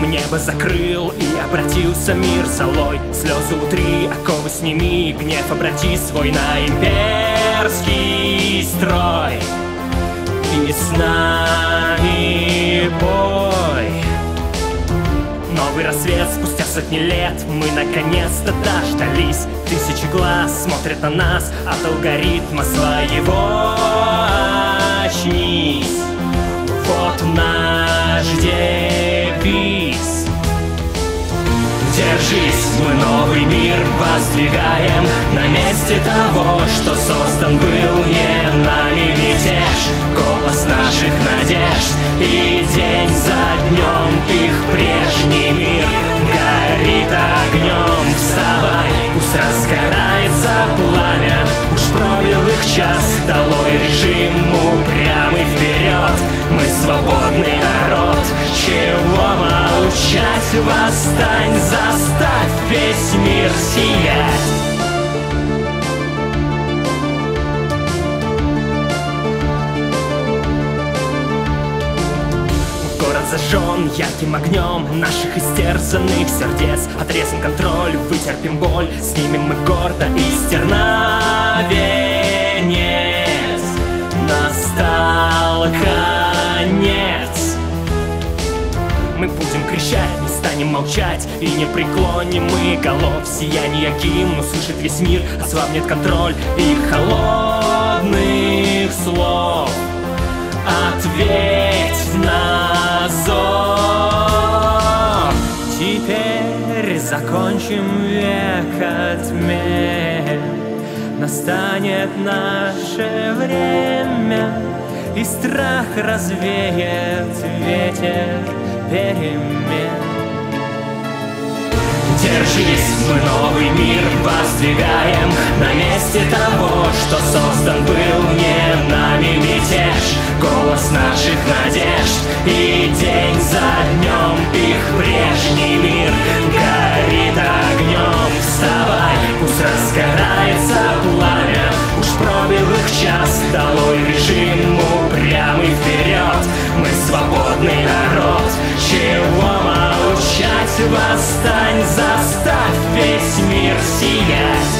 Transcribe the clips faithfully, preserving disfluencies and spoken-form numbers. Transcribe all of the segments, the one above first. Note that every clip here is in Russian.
Днем небо закрыл и обратился мир золой. Слезы утри, оковы сними, гнев обрати свой на имперский строй. И с нами пой. Новый рассвет спустя сотни лет мы наконец-то дождались. Тысячи глаз смотрят на нас от алгоритма своего. Очнись, вот наш девиз. Держись, мы новый мир воздвигаем на месте того, что создан был не нами мятеж. Голос наших надежд, и день за днем их прежний мир горит огнем. Вставай, пусть разгорается пламя, уж пробил их час, долой режим упрямый вперед. Мы свободный народ, чего молчать? Восстань, заставь весь мир сиять. Зажжен ярким огнем наших истерзанных сердец. Отрезан контроль, вытерпим боль, снимем мы гордо из терновенец. Настал конец. Мы будем кричать, не станем молчать и не преклоним мы голов. Сияние гимн услышит весь мир, ослабнет контроль их холодных слов. Ответь на зов. Теперь закончим век отмен. Настанет наше время, и страх развеет ветер перемен. Держись, мы новый мир воздвигаем на месте того, что создан был не нами мятеж. Голос наших надежд, и день за днем их прежний мир горит огнем. Вставай, пусть разгорается пламя, уж пробил их час, долой режим упрямый вперед. Мы свободный народ, чего молчать? Восстань, заставь весь мир сиять.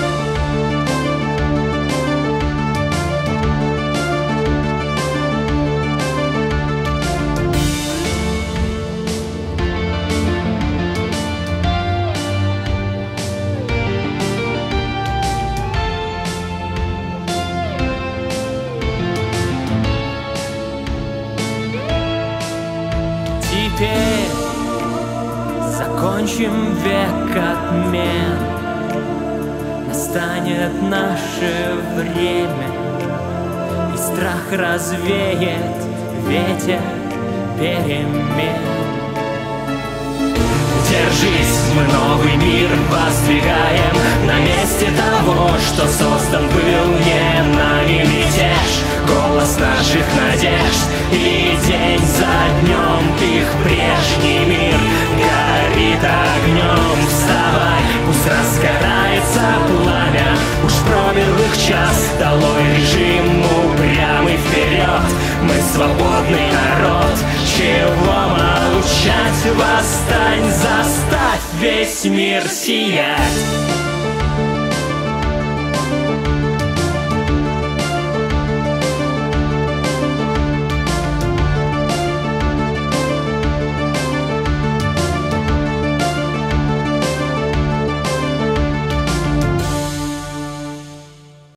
Теперь закончим век отмен. Настанет наше время, и страх развеет ветер перемен. Держись, мы новый мир воздвигаем на месте того, что создан был не нами мятеж. Голос наших надежд, и день за днем их прежний мир горит огнем. Вставай, пусть разгорается пламя, уж пробил их час, долой режим упрямый вперед. Мы свободный народ, чего молчать? Восстань, заставь весь мир сиять.